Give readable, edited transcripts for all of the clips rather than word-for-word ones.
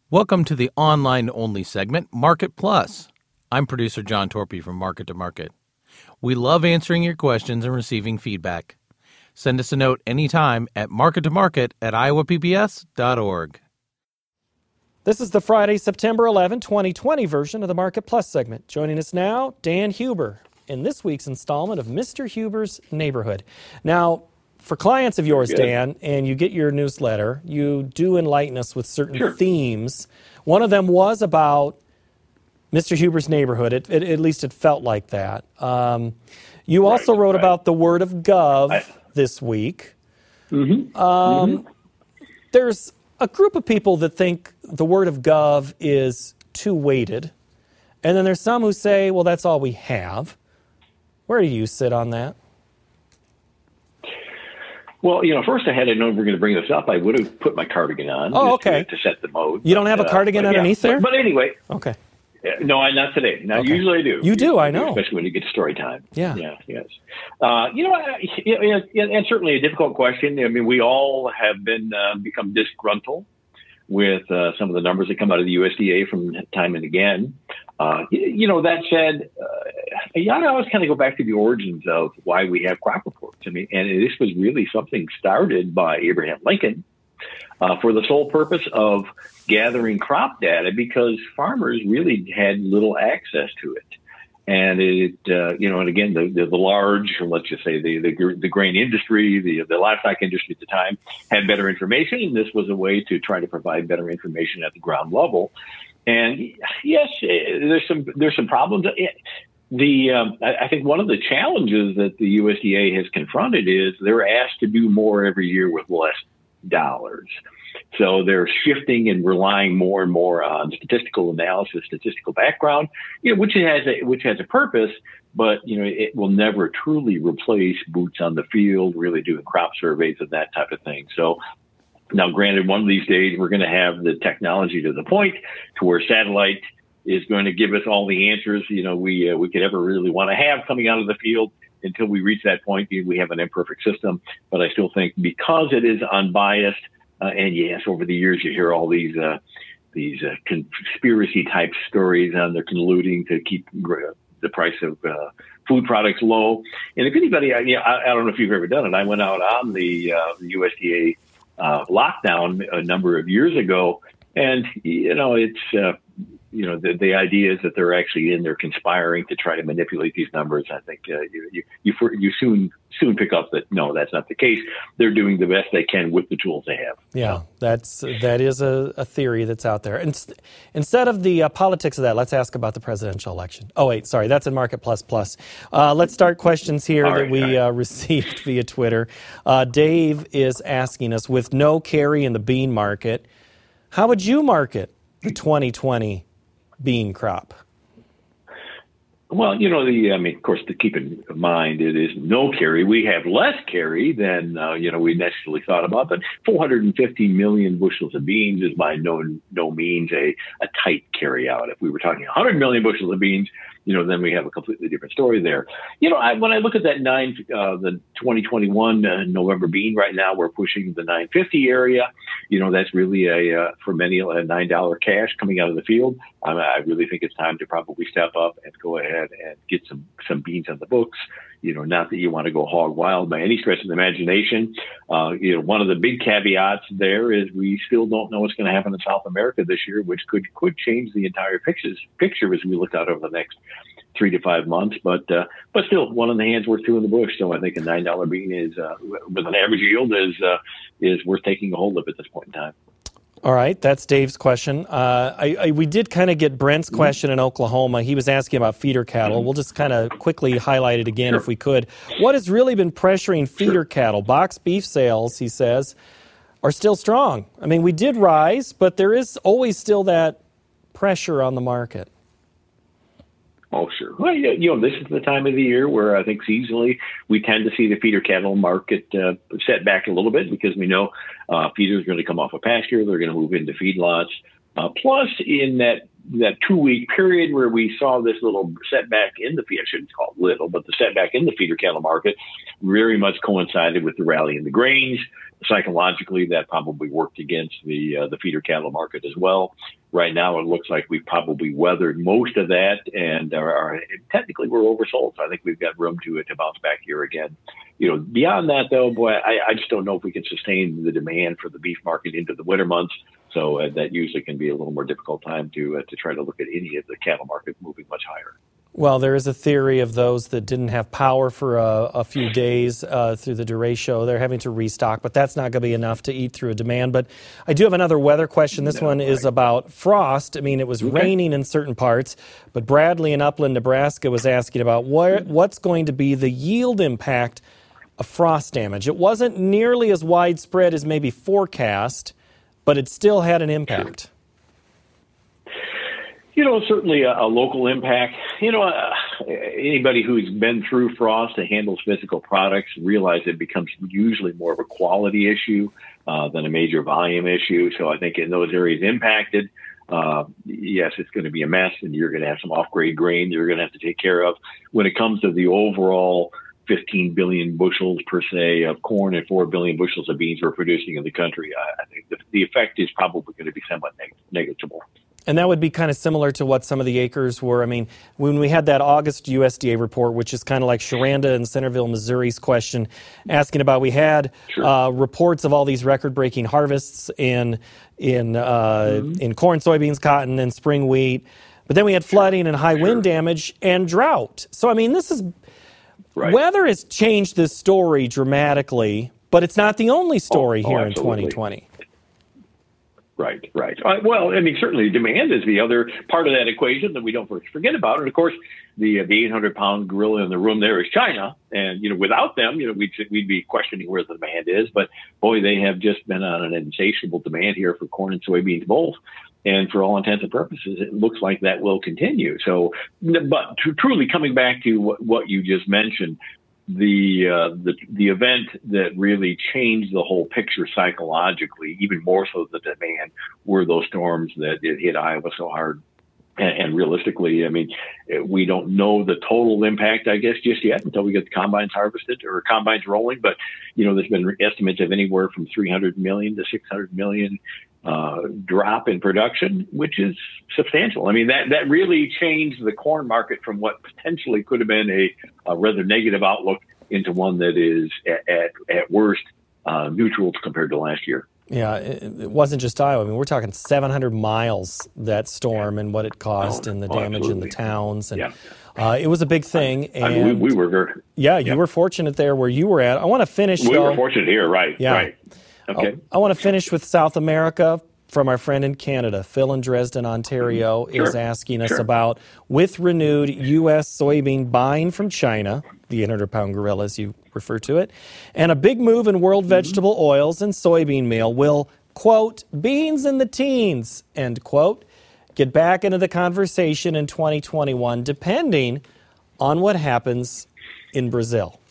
Welcome to the online-only segment, Market Plus. I'm producer John Torpy from Market to Market. We love answering your questions and receiving feedback. Send us a note anytime at markettomarket@iowapps.org. This is the Friday, September 11, 2020 version of the Market Plus segment. Joining us now, Dan Huber, in this week's installment of Mr. Huber's Neighborhood. Now, for clients of yours, Dan, and you get your newsletter, you do enlighten us with certain themes. One of them was about Mr. Huber's Neighborhood. At least it felt like that. You also wrote about the word of gov this week. There's a group of people that think the word of gov is too weighted. And then there's some who say, well, that's all we have. Where do you sit on that? Well, first I had to know we were going to bring this up. I would have put my cardigan on to set the mode. You don't have a cardigan underneath there? But anyway. Okay. No, not today. Now, usually I do. You do, I know. Especially when you get to story time. Yeah. Yes. And certainly a difficult question. I mean, we all have become disgruntled with some of the numbers that come out of the USDA from time and again. That said, I always kind of go back to the origins of why we have crop reports. I mean, and this was really something started by Abraham Lincoln for the sole purpose of gathering crop data because farmers really had little access to it. And and again, the large, or let's just say the grain industry, the livestock industry at the time had better information, and this was a way to try to provide better information at the ground level. And yes, there's some problems. I think one of the challenges that the USDA has confronted is they're asked to do more every year with less dollars. So they're shifting and relying more and more on statistical analysis, statistical background, which has a purpose, but it will never truly replace boots on the field, really doing crop surveys and that type of thing. So now, granted, one of these days we're going to have the technology to the point to where satellite is going to give us all the answers we could ever really want to have coming out of the field. Until we reach that point, we have an imperfect system. But I still think because it is unbiased, and yes, over the years you hear all these conspiracy type stories on they're colluding to keep the price of food products low. And if anybody, I don't know if you've ever done it. I went out on the USDA lockdown a number of years ago, and it's the idea is that they're actually in there conspiring to try to manipulate these numbers. I think you soon pick up that no, that's not the case. They're doing the best they can with the tools they have. Yeah, that is a theory that's out there. And instead of the politics of that, let's ask about the presidential election. Oh wait, sorry, that's in Market Plus Plus. Let's start questions here we received via Twitter. Dave is asking us, with no carry in the bean market, how would you market the 2020 bean crop? Well, of course, to keep in mind, it is no carry. We have less carry than, we necessarily thought about, but 450 million bushels of beans is by no means a tight carry out. If we were talking 100 million bushels of beans, then we have a completely different story there. When I look at that the 2021 November bean right now, we're pushing the 950 area. That's really for many, a $9 cash coming out of the field. I really think it's time to probably step up and go ahead and get some beans on the books. Not that you want to go hog wild by any stretch of the imagination. One of the big caveats there is we still don't know what's going to happen in South America this year, which could change the entire picture as we look out over the next 3 to 5 months. But still, one in the hand's worth two in the bush. So I think a $9 bean is with an average yield is worth taking a hold of at this point in time. All right, that's Dave's question. We did kind of get Brent's question in Oklahoma. He was asking about feeder cattle. We'll just kind of quickly highlight it again if we could. What has really been pressuring feeder cattle? Box beef sales, he says, are still strong. I mean, we did rise, but there is always still that pressure on the market. Oh, sure. Well, this is the time of the year where I think seasonally we tend to see the feeder cattle market set back a little bit because we know feeders are going to come off of pasture. They're going to move into feedlots. Plus, in that that 2-week period where we saw this little setback in the feeder, I shouldn't call it little, but the setback in the feeder cattle market very much coincided with the rally in the grains. Psychologically, that probably worked against the feeder cattle market as well. Right now, it looks like we've probably weathered most of that, and technically we're oversold. So I think we've got room to bounce back here again. Beyond that, though, boy, I just don't know if we can sustain the demand for the beef market into the winter months. So that usually can be a little more difficult time to try to look at any of the cattle market moving much higher. Well, there is a theory of those that didn't have power for a few days through the derecho. They're having to restock, but that's not going to be enough to eat through a demand. But I do have another weather question. This one is about frost. I mean, it was raining in certain parts, but Bradley in Upland, Nebraska was asking about what's going to be the yield impact of frost damage. It wasn't nearly as widespread as maybe forecast, but it still had an impact. Certainly a local impact. Anybody who's been through frost and handles physical products realize it becomes usually more of a quality issue than a major volume issue. So I think in those areas impacted, yes, it's going to be a mess, and you're going to have some off-grade grain you're going to have to take care of. When it comes to the overall 15 billion bushels per se of corn and 4 billion bushels of beans we're producing in the country, I think the effect is probably going to be somewhat negligible. And that would be kind of similar to what some of the acres were. I mean, when we had that August USDA report, which is kind of like Sharanda and Centerville, Missouri's question, asking about, we had reports of all these record-breaking harvests in corn, soybeans, cotton, and spring wheat. But then we had flooding and high wind damage and drought. So, I mean, this is weather has changed this story dramatically, but it's not the only story here in 2020. Right. Well, I mean, certainly demand is the other part of that equation that we don't forget about. And of course, the 800-pound gorilla in the room there is China. And, without them, we'd be questioning where the demand is. But boy, they have just been on an insatiable demand here for corn and soybeans both. And for all intents and purposes, it looks like that will continue. So, but truly coming back to what you just mentioned, the event that really changed the whole picture psychologically, even more so than the demand, were those storms that hit Iowa so hard. And realistically, I mean, we don't know the total impact, I guess, just yet until we get the combines harvested or combines rolling. But, there's been estimates of anywhere from 300 million to 600 million drop in production, which is substantial. I mean, that really changed the corn market from what potentially could have been a rather negative outlook into one that is at worst neutral compared to last year. Yeah, it wasn't just Iowa. I mean, we're talking 700 miles, that storm, and what it caused and the damage in the towns. And it was a big thing. And we were very... you were fortunate there where you were at. I want to finish, We were fortunate here, right. Yeah. Right. Okay. I want to finish with South America from our friend in Canada. Phil in Dresden, Ontario, is asking us about, with renewed U.S. soybean buying from China, the 800-pound gorilla, as you refer to it, and a big move in world vegetable oils and soybean meal, will, quote, beans in the teens, end quote, get back into the conversation in 2021, depending on what happens in Brazil.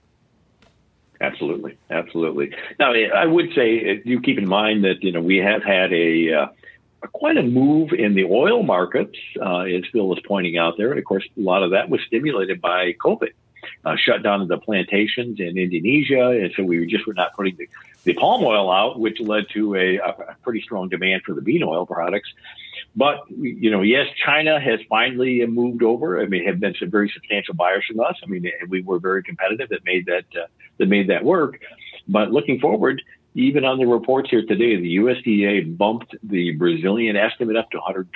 Absolutely. Now, I would say you keep in mind that, we have had quite a move in the oil markets, as Phil was pointing out there. And of course, a lot of that was stimulated by COVID, shut down the plantations in Indonesia. And so we were not putting the palm oil out, which led to a pretty strong demand for the bean oil products. But, yes, China has finally moved over. I mean, have been some very substantial buyers from us. I mean, we were very competitive that made that work. But looking forward, even on the reports here today, the USDA bumped the Brazilian estimate up to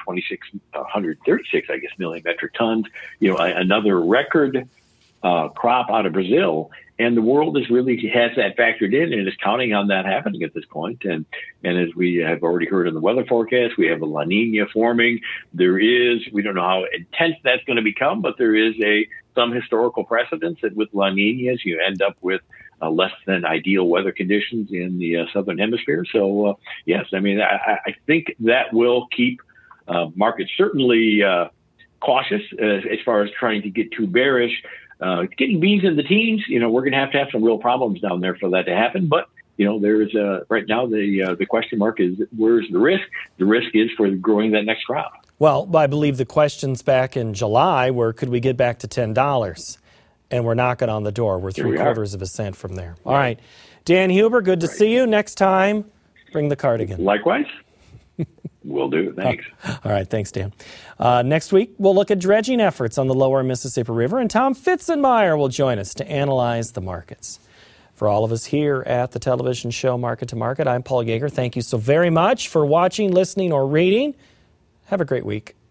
136, I guess, million metric tons. Another record crop out of Brazil. And the world has that factored in and is counting on that happening at this point. And as we have already heard in the weather forecast, we have a La Nina forming. We don't know how intense that's going to become, but there is some historical precedence that with La Ninas, you end up with less than ideal weather conditions in the southern hemisphere. So, yes, I mean, I think that will keep markets certainly cautious as far as trying to get too bearish. Getting beans in the teens, we're going to have some real problems down there for that to happen. But, there's right now the question mark is, where's the risk? The risk is for growing that next crop. Well, I believe the questions back in July were, could we get back to $10? And we're knocking on the door. We're 3/4 of a cent from there. All right. Dan Huber, good to see you. Next time, bring the cardigan. Likewise. Will do. Thanks. All right. Thanks, Dan. Next week, we'll look at dredging efforts on the lower Mississippi River, and Tom Fitzenmeyer will join us to analyze the markets. For all of us here at the television show Market to Market, I'm Paul Yeager. Thank you so very much for watching, listening, or reading. Have a great week.